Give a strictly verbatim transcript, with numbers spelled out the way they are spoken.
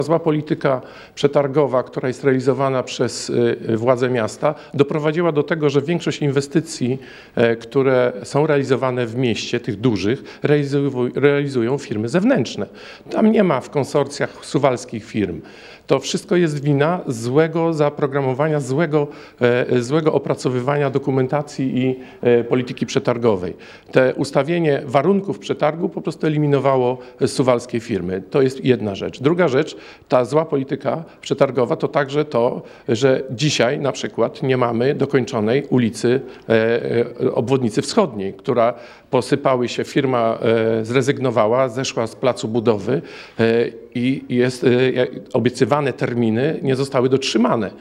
Zła polityka przetargowa, która jest realizowana przez władze miasta, doprowadziła do tego, że większość inwestycji, które są realizowane w mieście, tych dużych, realizują firmy zewnętrzne. Tam nie ma w konsorcjach suwalskich firm. To wszystko jest wina złego zaprogramowania, złego, złego opracowywania dokumentacji i polityki przetargowej. Te ustawienie warunków przetargu po prostu eliminowało suwalskie firmy. To jest jedna rzecz. Druga rzecz, ta zła polityka przetargowa to także to, że dzisiaj na przykład nie mamy dokończonej ulicy obwodnicy wschodniej, która posypały się, firma zrezygnowała, zeszła z placu budowy i jest, obiecywane terminy nie zostały dotrzymane.